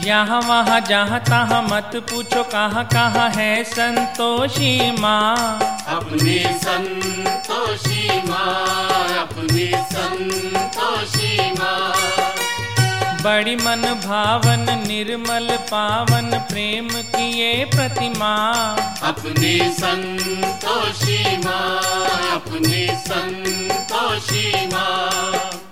यहाँ वहाँ जहाँ तहाँ मत पूछो कहाँ कहाँ है संतोषी माँ। अपनी संतोषी माँ, अपनी संतोषी माँ। बड़ी मन भावन निर्मल पावन प्रेम की ये प्रतिमा। अपनी संतोषी माँ, अपनी संतोषी माँ।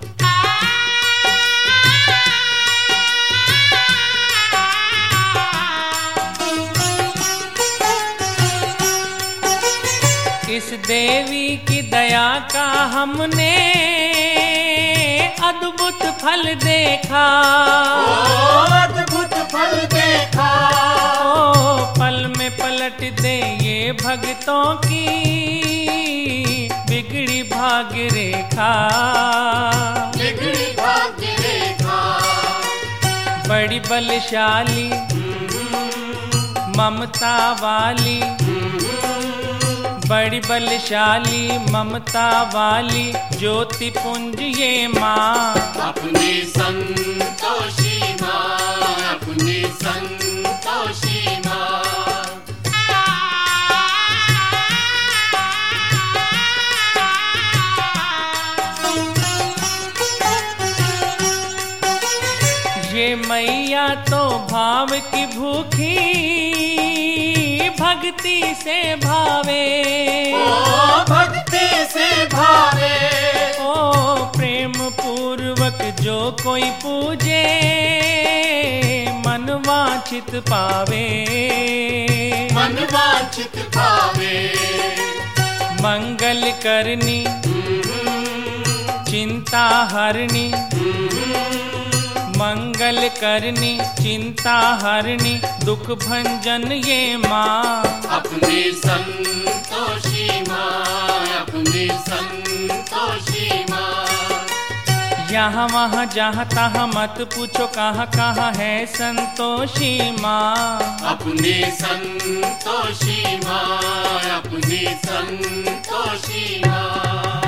इस देवी की दया का हमने अद्भुत फल देखा। अद्भुत फल देखा। ओ पल में पलट दे ये भक्तों की बिगड़ी भाग्य रेखा। बिगड़ी भाग्य रेखा। बड़ी बलशाली ममता वाली, बड़ी बलशाली ममता वाली ज्योति पुंज ये माँ। अपनी संतोषी माँ, अपनी संतोषी माँ। ये मैया तो भाव की भूखी भक्ति से भावे। ओ भक्ति से भावे। ओ प्रेम पूर्वक जो कोई पूजे मन वांछित पावे। मन वांछित पावे। मंगल करनी चिंता हरणी, मंगल करनी चिंता हरणी दुख भंजन ये माँ। अपनी संतोषी माँ, अपनी संतोषी माँ। यहाँ वहाँ जहाँ तहाँ मत पूछो कहाँ कहाँ है संतोषी माँ। अपनी संतोषी माँ, अपनी संतोषी माँ।